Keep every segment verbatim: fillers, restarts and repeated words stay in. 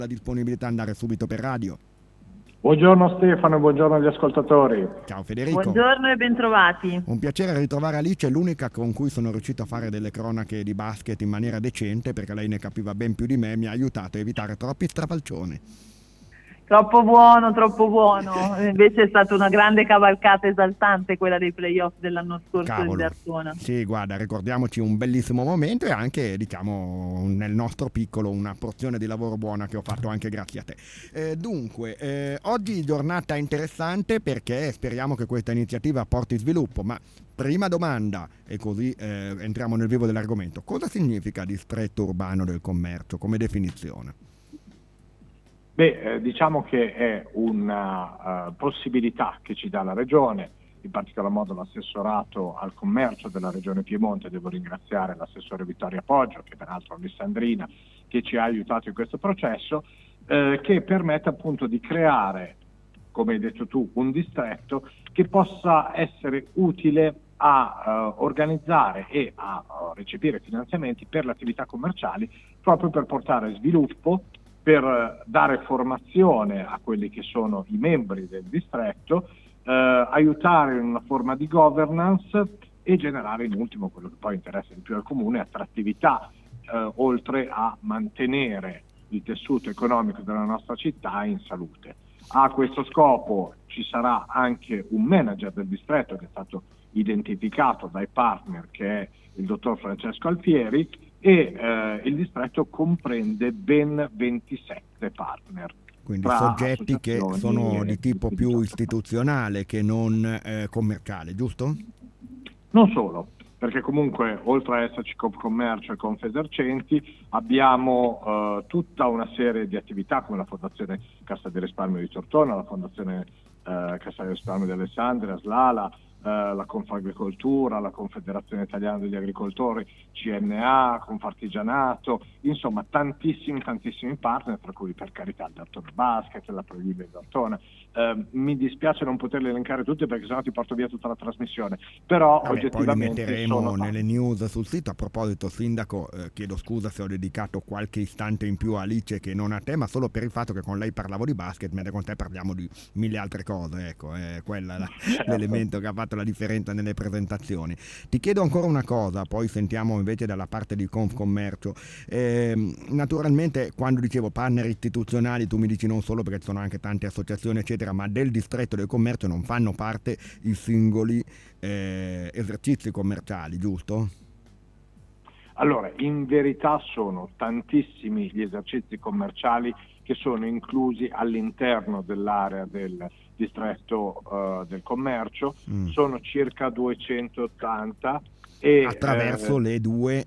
la disponibilità ad andare subito per radio. Buongiorno Stefano, buongiorno agli ascoltatori. Ciao Federico. Buongiorno e bentrovati. Un piacere ritrovare Alice, è l'unica con cui sono riuscito a fare delle cronache di basket in maniera decente, perché lei ne capiva ben più di me e mi ha aiutato a evitare troppi strafalcioni. Troppo buono, troppo buono. Invece è stata una grande cavalcata esaltante quella dei playoff dell'anno scorso in Vertona. Sì, guarda, ricordiamoci un bellissimo momento e anche, diciamo, nel nostro piccolo una porzione di lavoro buona che ho fatto anche grazie a te. Eh, dunque, eh, oggi giornata interessante perché speriamo che questa iniziativa porti sviluppo, ma prima domanda, e così eh, entriamo nel vivo dell'argomento. Cosa significa distretto urbano del commercio come definizione? Beh, eh, diciamo che è una uh, possibilità che ci dà la Regione, in particolar modo l'assessorato al commercio della Regione Piemonte. Devo ringraziare l'assessore Vittoria Poggio, che peraltro è alessandrina, che ci ha aiutato in questo processo, eh, che permette appunto di creare, come hai detto tu, un distretto che possa essere utile a uh, organizzare e a uh, recepire finanziamenti per le attività commerciali, proprio per portare sviluppo, per dare formazione a quelli che sono i membri del distretto, eh, aiutare in una forma di governance e generare in ultimo quello che poi interessa di più al comune, attrattività, eh, oltre a mantenere il tessuto economico della nostra città in salute. A questo scopo ci sarà anche un manager del distretto che è stato identificato dai partner, che è il dottor Francesco Alfieri, e eh, il distretto comprende ben ventisette partner. Quindi soggetti che sono di tipo più istituzionale che non eh, commerciale, giusto? Non solo, perché comunque oltre a esserci Confcommercio e Confesercenti abbiamo eh, tutta una serie di attività come la Fondazione Cassa di Risparmio di Tortona, la Fondazione eh, Cassa di Risparmio di Alessandria, Slala, Uh, la Confagricoltura, la Confederazione Italiana degli Agricoltori, C N A, Confartigianato, insomma tantissimi tantissimi partner, tra cui per carità il Dartona Basket, la Prolibe Dartona. Uh, mi dispiace non poterli elencare tutti perché sennò ti porto via tutta la trasmissione, però Vabbè, oggettivamente poi li metteremo sono nelle news sul sito. A proposito, sindaco, eh, chiedo scusa se ho dedicato qualche istante in più a Alice che non a te, ma solo per il fatto che con lei parlavo di basket, mentre con te parliamo di mille altre cose, ecco, è quella la, certo. l'elemento che ha fatto la differenza nelle presentazioni. Ti chiedo ancora una cosa, poi sentiamo invece dalla parte di Confcommercio. Eh, naturalmente quando dicevo partner istituzionali tu mi dici non solo perché ci sono anche tante associazioni eccetera, ma del distretto del commercio non fanno parte i singoli eh, esercizi commerciali, giusto? Allora, in verità sono tantissimi gli esercizi commerciali che sono inclusi all'interno dell'area del distretto uh, del commercio, mm. sono circa duecentottanta. E, attraverso eh, le due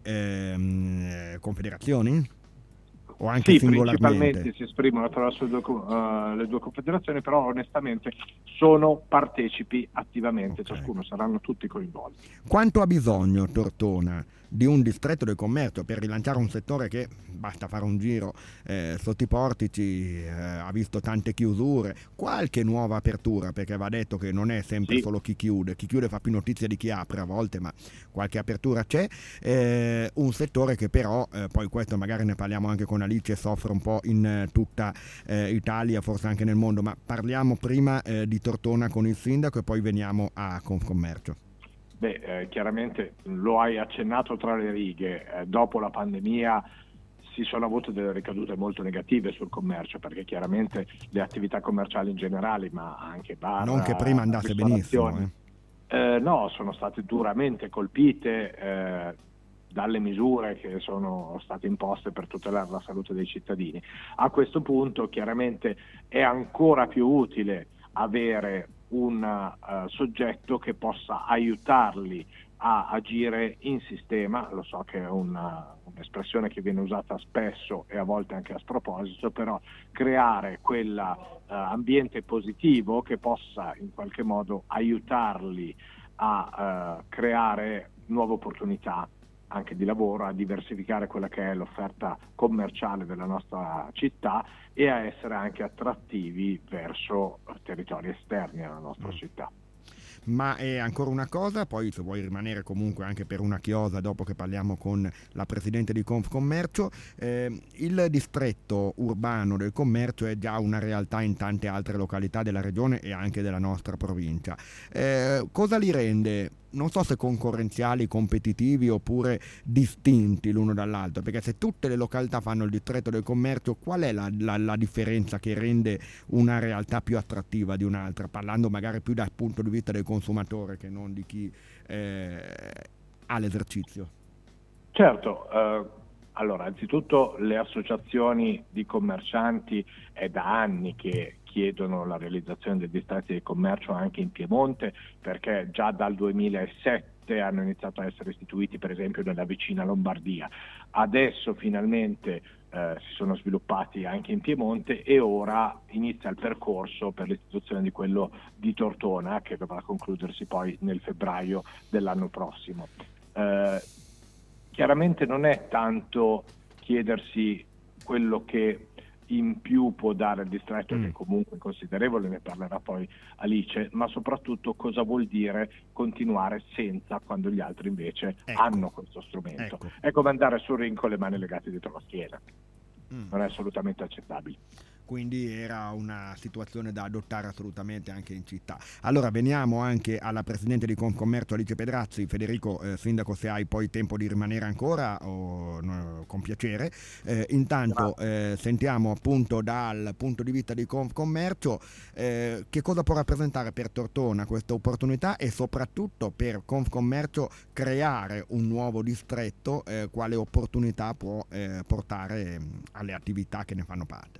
ehm, confederazioni? O anche sì, singolarmente? principalmente si esprimono attraverso le due, uh, le due confederazioni, però onestamente sono partecipi attivamente, okay. Ciascuno saranno tutti coinvolti. Quanto ha bisogno Tortona di un distretto del commercio per rilanciare un settore che, basta fare un giro eh, sotto i portici, eh, ha visto tante chiusure, qualche nuova apertura, perché va detto che non è sempre sì. solo chi chiude, chi chiude fa più notizia di chi apre a volte, ma qualche apertura c'è, eh, un settore che però, eh, poi questo magari ne parliamo anche con Alice, soffre un po' in eh, tutta eh, Italia, forse anche nel mondo, ma parliamo prima eh, di Tortona con il sindaco e poi veniamo a Confcommercio. Beh, eh, chiaramente lo hai accennato tra le righe, eh, dopo la pandemia si sono avute delle ricadute molto negative sul commercio, perché chiaramente le attività commerciali in generale, ma anche bar, non che prima andasse benissimo, eh. Eh, no, sono state duramente colpite eh, dalle misure che sono state imposte per tutelare la salute dei cittadini. A questo punto chiaramente è ancora più utile avere un uh, soggetto che possa aiutarli a agire in sistema. Lo so che è una, un'espressione che viene usata spesso e a volte anche a sproposito, però creare quell'ambiente uh, positivo che possa in qualche modo aiutarli a uh, creare nuove opportunità anche di lavoro, a diversificare quella che è l'offerta commerciale della nostra città e a essere anche attrattivi verso territori esterni alla nostra mm. città. Ma è ancora una cosa, poi se vuoi rimanere comunque anche per una chiosa dopo che parliamo con la Presidente di Confcommercio, eh, il distretto urbano del commercio è già una realtà in tante altre località della regione e anche della nostra provincia. Eh, cosa li rende, non so se concorrenziali, competitivi oppure distinti l'uno dall'altro? Perché se tutte le località fanno il distretto del commercio, qual è la, la, la differenza che rende una realtà più attrattiva di un'altra, parlando magari più dal punto di vista del consumatore che non di chi eh, ha l'esercizio? Certo, eh, allora anzitutto le associazioni di commercianti è da anni che chiedono la realizzazione dei distretti di commercio anche in Piemonte, perché già dal duemilasette hanno iniziato a essere istituiti per esempio nella vicina Lombardia. Adesso finalmente eh, si sono sviluppati anche in Piemonte e ora inizia il percorso per l'istituzione di quello di Tortona, che dovrà concludersi poi nel febbraio dell'anno prossimo. Eh, chiaramente non è tanto chiedersi quello che in più può dare il distretto, mm. che comunque è considerevole, ne parlerà poi Alice, ma soprattutto cosa vuol dire continuare senza quando gli altri invece ecco. hanno questo strumento. Ecco. È come andare sul ring con le mani legate dietro la schiena, mm. non è assolutamente accettabile. Quindi era una situazione da adottare assolutamente anche in città. Allora veniamo anche alla Presidente di Confcommercio Alice Pedrazzi. Federico, eh, Sindaco, se hai poi tempo di rimanere ancora, o, no, con piacere. Eh, intanto eh, sentiamo appunto dal punto di vista di Confcommercio eh, che cosa può rappresentare per Tortona questa opportunità e soprattutto per Confcommercio creare un nuovo distretto, eh, quale opportunità può eh, portare mh, alle attività che ne fanno parte.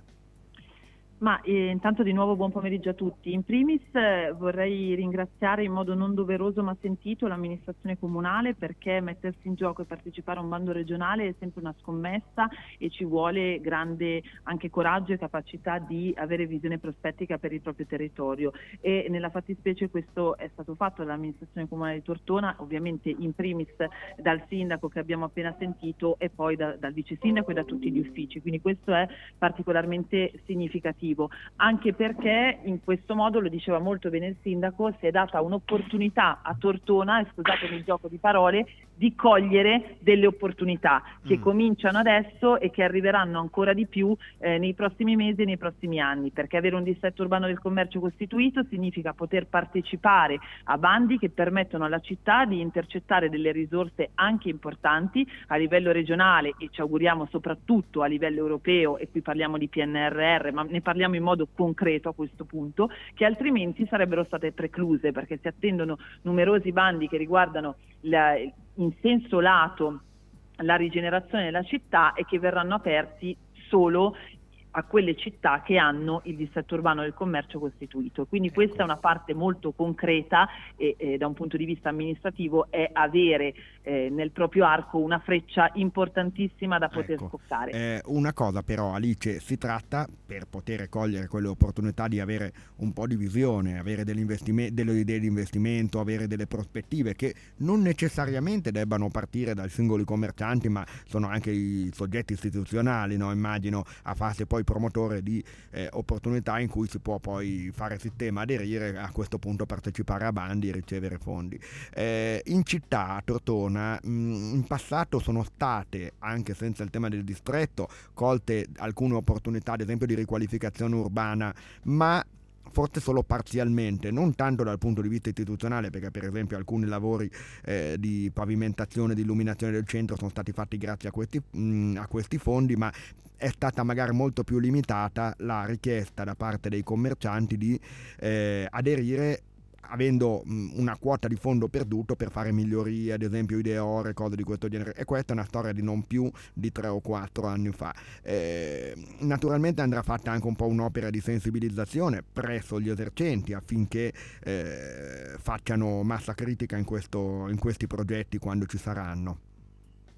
Ma eh, intanto di nuovo buon pomeriggio a tutti. In primis eh, vorrei ringraziare in modo non doveroso ma sentito l'amministrazione comunale, perché mettersi in gioco e partecipare a un bando regionale è sempre una scommessa e ci vuole grande anche coraggio e capacità di avere visione prospettica per il proprio territorio, e nella fattispecie questo è stato fatto dall'amministrazione comunale di Tortona, ovviamente in primis dal sindaco che abbiamo appena sentito e poi da, dal vice sindaco e da tutti gli uffici, quindi questo è particolarmente significativo. Anche perché in questo modo, lo diceva molto bene il sindaco, si è data un'opportunità a Tortona, e scusatemi il gioco di parole, di cogliere delle opportunità che mm. cominciano adesso e che arriveranno ancora di più eh, nei prossimi mesi e nei prossimi anni, perché avere un distretto urbano del commercio costituito significa poter partecipare a bandi che permettono alla città di intercettare delle risorse anche importanti a livello regionale e ci auguriamo soprattutto a livello europeo, e qui parliamo di P N R R, ma ne parliamo in modo concreto a questo punto, che altrimenti sarebbero state precluse, perché si attendono numerosi bandi che riguardano la, in senso lato la rigenerazione della città e che verranno aperti solo a quelle città che hanno il distretto urbano del commercio costituito. Quindi ecco. questa è una parte molto concreta e eh, da un punto di vista amministrativo è avere eh, nel proprio arco una freccia importantissima da poter ecco. scoccare. Eh, una cosa però, Alice, si tratta, per poter cogliere quelle opportunità, di avere un po' di visione, avere delle idee di investimento, avere delle prospettive che non necessariamente debbano partire dai singoli commercianti, ma sono anche i soggetti istituzionali, no? Immagino, a farsi poi promotore di eh, opportunità in cui si può poi fare sistema, aderire, a questo punto partecipare a bandi e ricevere fondi. Eh, in città, a Tortona, mh, in passato sono state, anche senza il tema del distretto, colte alcune opportunità, ad esempio di riqualificazione urbana, ma forse solo parzialmente, non tanto dal punto di vista istituzionale, perché per esempio alcuni lavori eh, di pavimentazione, di illuminazione del centro sono stati fatti grazie a questi, mh, a questi fondi, ma è stata magari molto più limitata la richiesta da parte dei commercianti di eh, aderire avendo mh, una quota di fondo perduto per fare migliorie, ad esempio ideore, cose di questo genere, e questa è una storia di non più di tre o quattro anni fa. Eh, naturalmente andrà fatta anche un po' un'opera di sensibilizzazione presso gli esercenti affinché eh, facciano massa critica in, questo, in questi progetti quando ci saranno.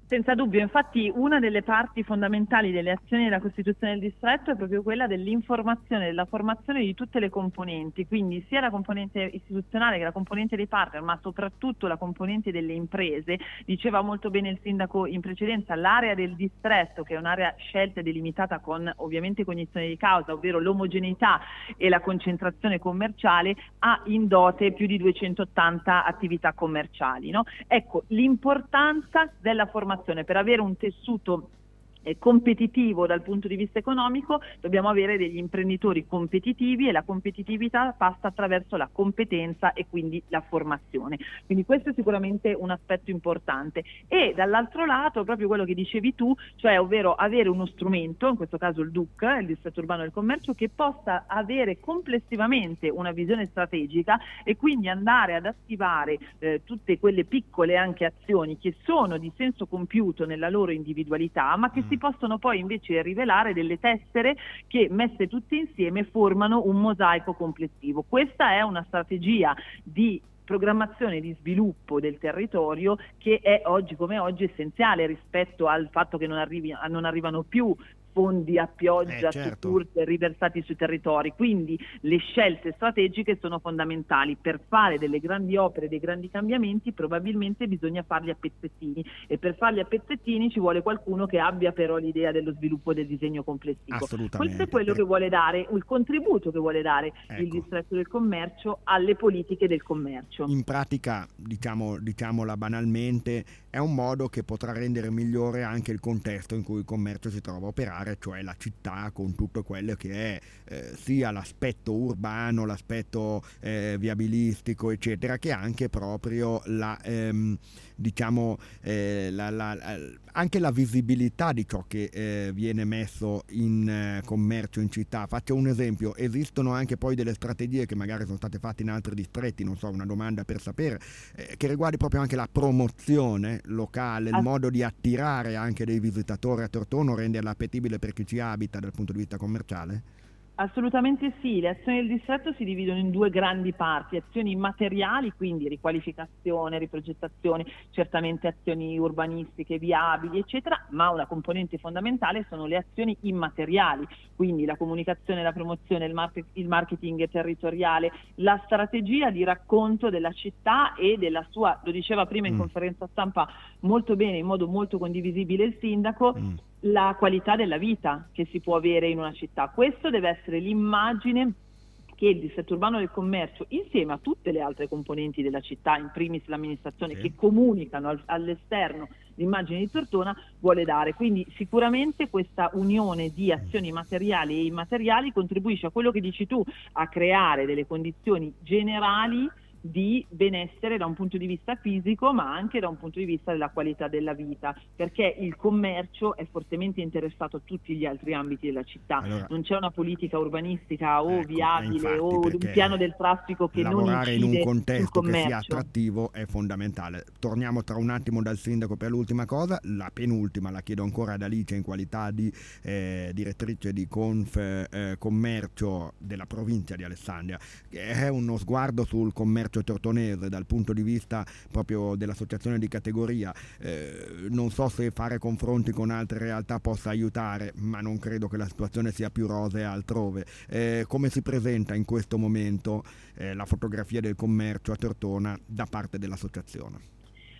Senza dubbio, infatti una delle parti fondamentali delle azioni della Costituzione del distretto è proprio quella dell'informazione, della formazione di tutte le componenti, quindi sia la componente istituzionale che la componente dei partner, ma soprattutto la componente delle imprese. Diceva molto bene il sindaco in precedenza, l'area del distretto, che è un'area scelta e delimitata con ovviamente cognizione di causa, ovvero l'omogeneità e la concentrazione commerciale, ha in dote più di duecentottanta attività commerciali, no? Ecco, l'importanza della formazione per avere un tessuto eh, competitivo dal punto di vista economico. Dobbiamo avere degli imprenditori competitivi e la competitività passa attraverso la competenza e quindi la formazione. Quindi questo è sicuramente un aspetto importante. E dall'altro lato proprio quello che dicevi tu, cioè ovvero avere uno strumento, in questo caso il D U C, il Distretto Urbano del Commercio, che possa avere complessivamente una visione strategica e quindi andare ad attivare eh, tutte quelle piccole anche azioni che sono di senso compiuto nella loro individualità, ma che si possono poi invece rivelare delle tessere che messe tutte insieme formano un mosaico complessivo. Questa è una strategia di programmazione di sviluppo del territorio che è oggi come oggi essenziale rispetto al fatto che non, arrivi, non arrivano più fondi a pioggia, eh, certo. su curve riversati sui territori, quindi le scelte strategiche sono fondamentali. Per fare delle grandi opere, dei grandi cambiamenti probabilmente bisogna farli a pezzettini e per farli a pezzettini ci vuole qualcuno che abbia però l'idea dello sviluppo del disegno complessivo. Assolutamente. Questo è quello che vuole dare, il contributo che vuole dare ecco. il Distretto del Commercio alle politiche del commercio. In pratica, diciamo, diciamola banalmente, è un modo che potrà rendere migliore anche il contesto in cui il commercio si trova a operare, cioè la città con tutto quello che è eh, sia l'aspetto urbano, l'aspetto eh, viabilistico eccetera, che anche proprio la ehm, diciamo eh, la, la, la, anche la visibilità di ciò che eh, viene messo in eh, commercio in città. Faccio un esempio: esistono anche poi delle strategie che magari sono state fatte in altri distretti, non so, una domanda per sapere, eh, che riguardi proprio anche la promozione locale, il Ass- modo di attirare anche dei visitatori a Tortona, renderla appetibile per chi ci abita dal punto di vista commerciale? Assolutamente sì, le azioni del distretto si dividono in due grandi parti: azioni materiali, quindi riqualificazione, riprogettazione, certamente azioni urbanistiche, viabili eccetera, ma una componente fondamentale sono le azioni immateriali, quindi la comunicazione, la promozione, il, market, il marketing territoriale, la strategia di racconto della città e della sua, lo diceva prima in mm. conferenza stampa molto bene, in modo molto condivisibile il sindaco, Mm. la qualità della vita che si può avere in una città. Questo deve essere l'immagine che il Distretto Urbano del Commercio, insieme a tutte le altre componenti della città, in primis l'amministrazione, sì. che comunicano al, all'esterno l'immagine di Tortona, vuole dare. Quindi sicuramente questa unione di azioni materiali e immateriali contribuisce a quello che dici tu, a creare delle condizioni generali di benessere da un punto di vista fisico, ma anche da un punto di vista della qualità della vita, perché il commercio è fortemente interessato a tutti gli altri ambiti della città. Allora, non c'è una politica urbanistica o ecco, viabile infatti, o un piano del traffico che non lavorare incide in un sul contesto che commercio. sia attrattivo è fondamentale. Torniamo tra un attimo dal sindaco per l'ultima cosa, la penultima la chiedo ancora ad Alice in qualità di eh, direttrice di Conf eh, Commercio della provincia di Alessandria, che è uno sguardo sul commercio tortonese dal punto di vista proprio dell'associazione di categoria. Eh, non so se fare confronti con altre realtà possa aiutare, ma non credo che la situazione sia più rosea altrove. Eh, come si presenta in questo momento eh, la fotografia del commercio a Tortona da parte dell'associazione?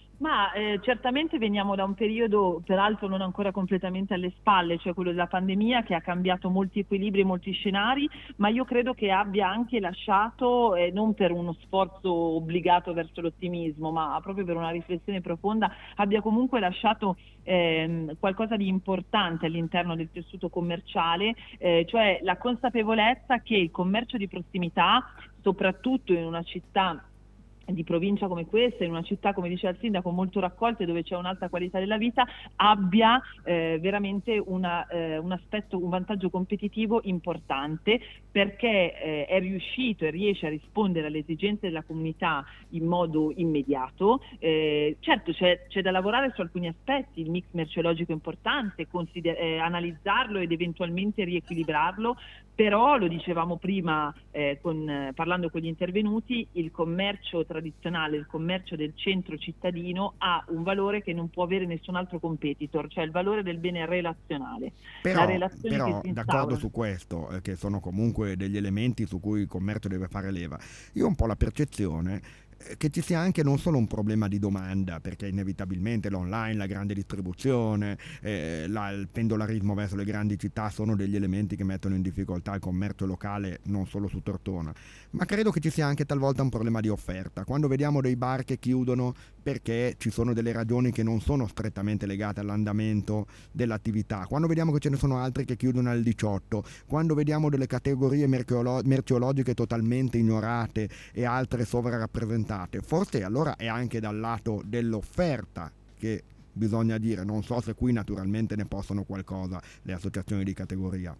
Ma eh, certamente veniamo da un periodo, peraltro non ancora completamente alle spalle, cioè quello della pandemia, che ha cambiato molti equilibri e molti scenari, ma io credo che abbia anche lasciato, eh, non per uno sforzo obbligato verso l'ottimismo, ma proprio per una riflessione profonda, abbia comunque lasciato ehm, qualcosa di importante all'interno del tessuto commerciale, eh, cioè la consapevolezza che il commercio di prossimità, soprattutto in una città di provincia come questa, in una città, come diceva il sindaco, molto raccolta e dove c'è un'alta qualità della vita, abbia eh, veramente una, eh, un aspetto, un vantaggio competitivo importante, perché eh, è riuscito e riesce a rispondere alle esigenze della comunità in modo immediato. Eh, certo c'è, c'è da lavorare su alcuni aspetti, il mix merceologico è importante, consider- eh, analizzarlo ed eventualmente riequilibrarlo, però lo dicevamo prima eh, con, eh, parlando con gli intervenuti, il commercio tradizionale tradizionale, il commercio del centro cittadino, ha un valore che non può avere nessun altro competitor, cioè il valore del bene relazionale. Però, la relazione però che si d'accordo instaura. su questo, eh, che sono comunque degli elementi su cui il commercio deve fare leva. Io ho un po' la percezione eh, che ci sia anche non solo un problema di domanda, perché inevitabilmente l'online, la grande distribuzione, eh, la- il pendolarismo verso le grandi città sono degli elementi che mettono in difficoltà il commercio locale non solo su Tortona, ma credo che ci sia anche talvolta un problema di offerta. Quando vediamo dei bar che chiudono perché ci sono delle ragioni che non sono strettamente legate all'andamento dell'attività, quando vediamo che ce ne sono altri che chiudono al diciotto, quando vediamo delle categorie merceolo- merceologiche totalmente ignorate e altre sovrarappresentate, forse allora è anche dal lato dell'offerta che bisogna dire. Non so se qui naturalmente ne possono qualcosa le associazioni di categoria.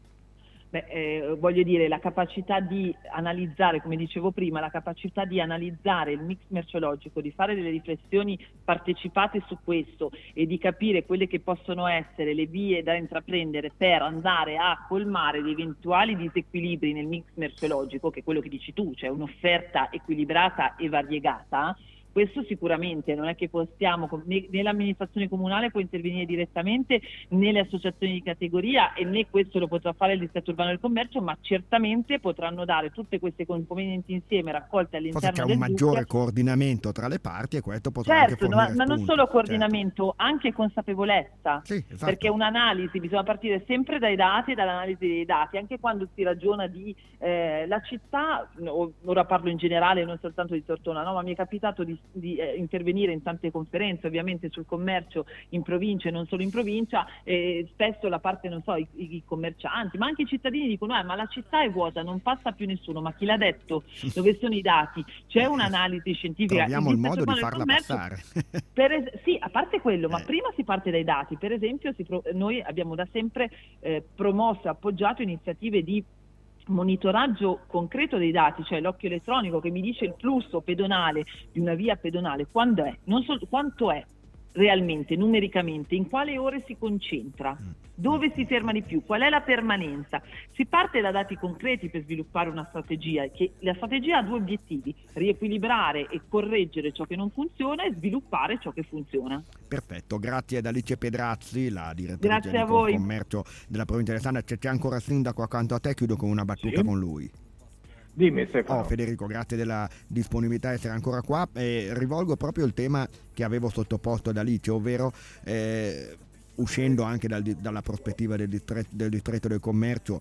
Beh, eh, voglio dire, la capacità di analizzare, come dicevo prima, la capacità di analizzare il mix merceologico, di fare delle riflessioni partecipate su questo e di capire quelle che possono essere le vie da intraprendere per andare a colmare gli eventuali disequilibri nel mix merceologico, che è quello che dici tu, cioè un'offerta equilibrata e variegata. Questo sicuramente non è che possiamo, né, né l'amministrazione comunale può intervenire direttamente, né le associazioni di categoria, e né questo lo potrà fare il distretto urbano del commercio, ma certamente potranno dare tutte queste componenti insieme raccolte Forse all'interno c'è del un maggiore D U C. coordinamento tra le parti e questo potrà Certo, anche no, fornire ma non spunti. solo Certo. coordinamento, anche consapevolezza, Sì, esatto. perché un'analisi bisogna partire sempre dai dati e dall'analisi dei dati, anche quando si ragiona di eh, la città, no, ora parlo in generale, non soltanto di Tortona, no, ma mi è capitato di, di eh, intervenire in tante conferenze, ovviamente sul commercio in provincia e non solo in provincia, e spesso la parte, non so, i, i commercianti, ma anche i cittadini dicono eh, ma la città è vuota, non passa più nessuno, ma chi l'ha detto? Dove sono i dati? C'è un'analisi scientifica. Troviamo il modo di farla passare. Per es- sì, a parte quello, ma Eh. prima si parte dai dati. Per esempio, si pro- noi abbiamo da sempre eh, promosso e appoggiato iniziative di monitoraggio concreto dei dati, cioè l'occhio elettronico che mi dice il flusso pedonale di una via pedonale, quando è, non sol- quanto è realmente, numericamente, in quale ore si concentra, dove si ferma di più, qual è la permanenza. Si parte da dati concreti per sviluppare una strategia, che la strategia ha due obiettivi: riequilibrare e correggere ciò che non funziona e sviluppare ciò che funziona. Perfetto, grazie ad Alice Pedrazzi, la direttrice Grazie di a voi. commercio della provincia di Alessandria. C'è, c'è ancora il sindaco accanto a te, chiudo con una battuta Sì. con lui. Dimmi Stefano. Oh, Federico, grazie della disponibilità di essere ancora qua. Eh, rivolgo proprio il tema che avevo sottoposto ad Alice, ovvero eh, uscendo anche dal, dalla prospettiva del distretto, del distretto del commercio,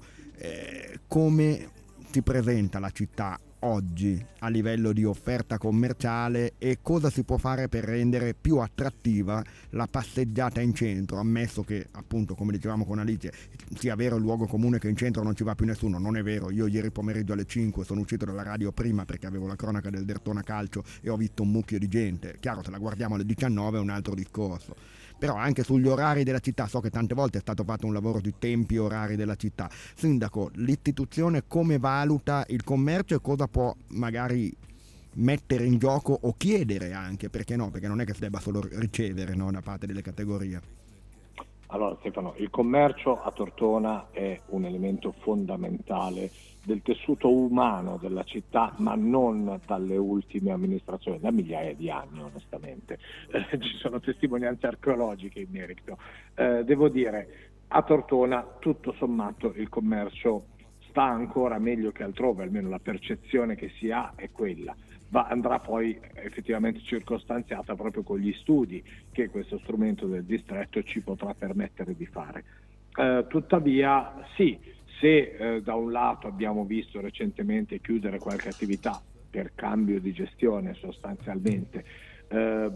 eh, come si presenta la città oggi a livello di offerta commerciale e cosa si può fare per rendere più attrattiva la passeggiata in centro, ammesso che, appunto, come dicevamo con Alice, sia vero il luogo comune che in centro non ci va più nessuno. Non è vero. Io ieri pomeriggio alle cinque sono uscito dalla radio prima perché avevo la cronaca del Dertona Calcio e ho visto un mucchio di gente. Chiaro, se la guardiamo alle diciannove è un altro discorso, però anche sugli orari della città, so che tante volte è stato fatto un lavoro di tempi e orari della città. Sindaco, l'istituzione come valuta il commercio e cosa può magari mettere in gioco o chiedere anche, perché no, perché non è che si debba solo ricevere, no, da parte delle categorie. Allora Stefano, il commercio a Tortona è un elemento fondamentale del tessuto umano della città, ma non dalle ultime amministrazioni, da migliaia di anni onestamente. Eh, ci sono testimonianze archeologiche in merito. Eh, devo dire, a Tortona tutto sommato il commercio sta ancora meglio che altrove, almeno la percezione che si ha è quella. Va, andrà poi effettivamente circostanziata proprio con gli studi che questo strumento del distretto ci potrà permettere di fare. Eh, tuttavia sì, se eh, da un lato abbiamo visto recentemente chiudere qualche attività per cambio di gestione sostanzialmente, eh,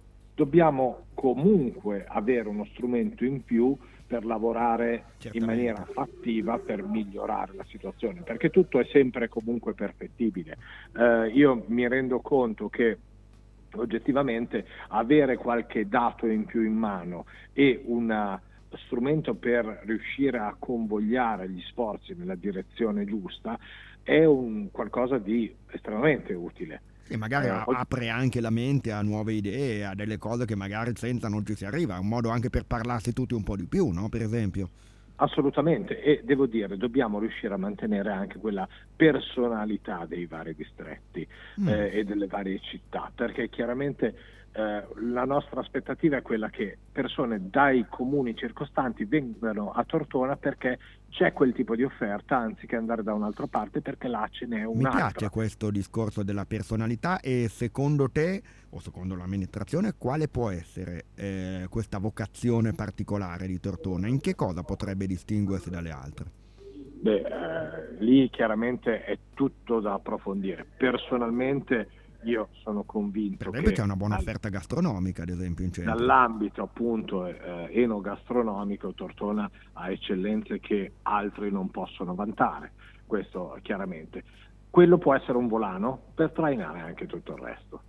dobbiamo comunque avere uno strumento in più per lavorare Certamente. in maniera fattiva per migliorare la situazione, perché tutto è sempre comunque perfettibile. Eh, io mi rendo conto che oggettivamente avere qualche dato in più in mano e un strumento per riuscire a convogliare gli sforzi nella direzione giusta è un qualcosa di estremamente utile. E magari Eh, apre anche la mente a nuove idee, a delle cose che magari senza non ci si arriva, è un modo anche per parlarsi tutti un po' di più, no? Per esempio. Assolutamente, e devo dire, dobbiamo riuscire a mantenere anche quella personalità dei vari distretti mm. eh, e delle varie città, perché chiaramente eh, la nostra aspettativa è quella che persone dai comuni circostanti vengano a Tortona perché c'è quel tipo di offerta, anziché andare da un'altra parte, perché là ce n'è un'altra. Mi piace questo discorso della personalità, e secondo te, o secondo l'amministrazione, quale può essere eh, questa vocazione particolare di Tortona? In che cosa potrebbe distinguersi dalle altre? Beh, eh, lì chiaramente è tutto da approfondire. Personalmente io sono convinto per che c'è una buona offerta gastronomica, ad esempio, in centro. Dall'ambito appunto eh, enogastronomico, Tortona ha eccellenze che altri non possono vantare, questo chiaramente. Quello può essere un volano per trainare anche tutto il resto.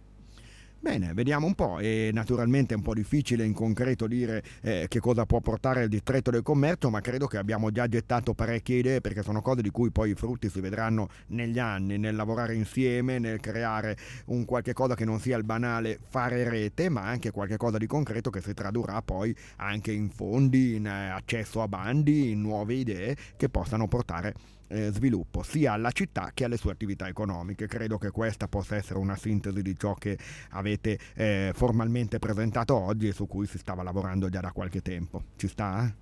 Bene, vediamo un po', e naturalmente è un po' difficile in concreto dire eh, che cosa può portare il distretto del commercio, ma credo che abbiamo già gettato parecchie idee, perché sono cose di cui poi i frutti si vedranno negli anni, nel lavorare insieme, nel creare un qualche cosa che non sia il banale fare rete, ma anche qualche cosa di concreto che si tradurrà poi anche in fondi, in eh, accesso a bandi, in nuove idee che possano portare Eh, sviluppo sia alla città che alle sue attività economiche. Credo che questa possa essere una sintesi di ciò che avete eh, formalmente presentato oggi e su cui si stava lavorando già da qualche tempo. Ci sta?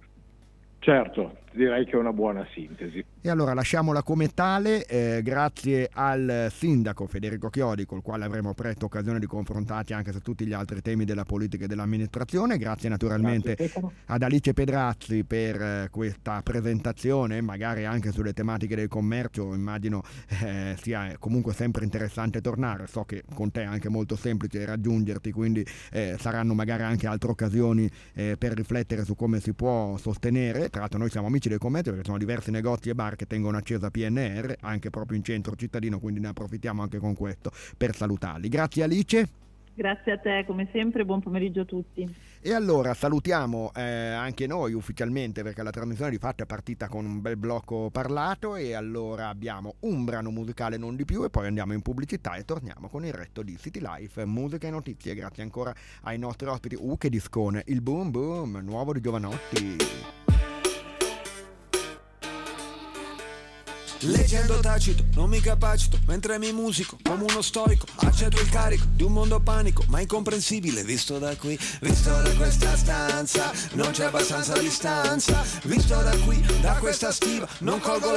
Certo, direi che è una buona sintesi. E allora lasciamola come tale, eh, grazie al sindaco Federico Chiodi, col quale avremo presto occasione di confrontarci anche su tutti gli altri temi della politica e dell'amministrazione. Grazie naturalmente grazie, ad Alice Pedrazzi per eh, questa presentazione, magari anche sulle tematiche del commercio. Immagino eh, sia comunque sempre interessante tornare, so che con te è anche molto semplice raggiungerti, quindi eh, saranno magari anche altre occasioni eh, per riflettere su come si può sostenere. Tra l'altro noi siamo amici del commercio perché sono diversi negozi e bar che tengono accesa P N R anche proprio in centro cittadino, quindi ne approfittiamo anche con questo per salutarli. Grazie Alice. Grazie a te, come sempre, buon pomeriggio a tutti. E allora salutiamo eh, anche noi ufficialmente, perché la trasmissione di fatto è partita con un bel blocco parlato, e allora abbiamo un brano musicale, non di più, e poi andiamo in pubblicità e torniamo con il resto di City Life, musica e notizie. Grazie ancora ai nostri ospiti. Uh, che discone, il Boom Boom, nuovo di Giovanotti. Leggendo tacito, non mi capacito, mentre mi musico come uno stoico, accetto il carico di un mondo panico, ma incomprensibile visto da qui, visto da questa stanza, non c'è abbastanza distanza, visto da qui, da questa stiva, non colgo la